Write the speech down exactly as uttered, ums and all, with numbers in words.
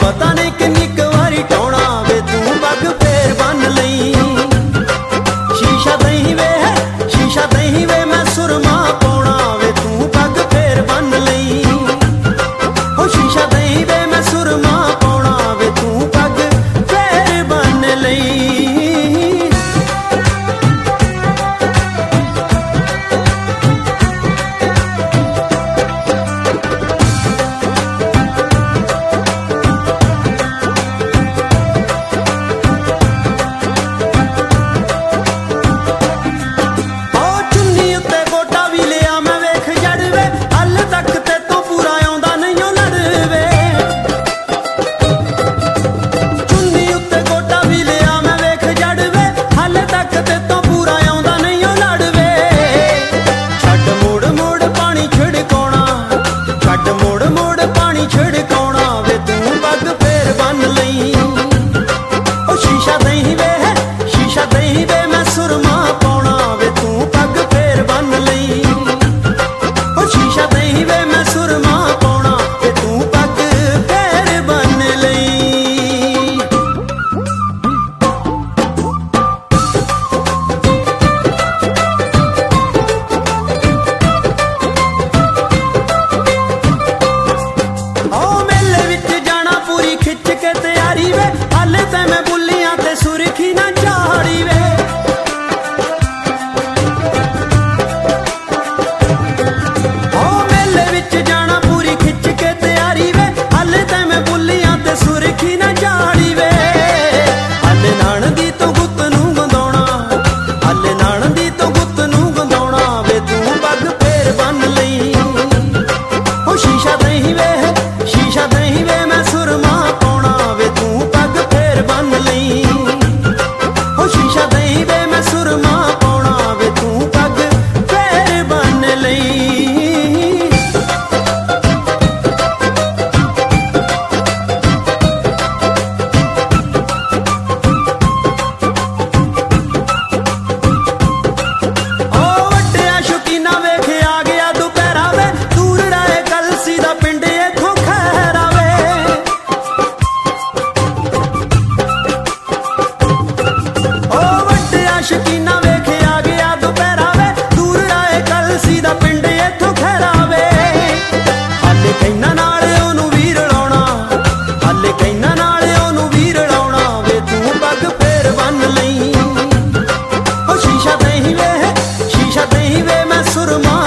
पता नहीं किन्नी क वारी टोना वे तू पग फेर बन लई। शीशा दही वे है शीशा दही वे मैं सुरमा पाउना वे तू पग फेर बन लई। ओ शीशा दही वे मैं सुरमा पाउना वे तू पग फेर बन लई। शीशा दही वे मैं सुरमा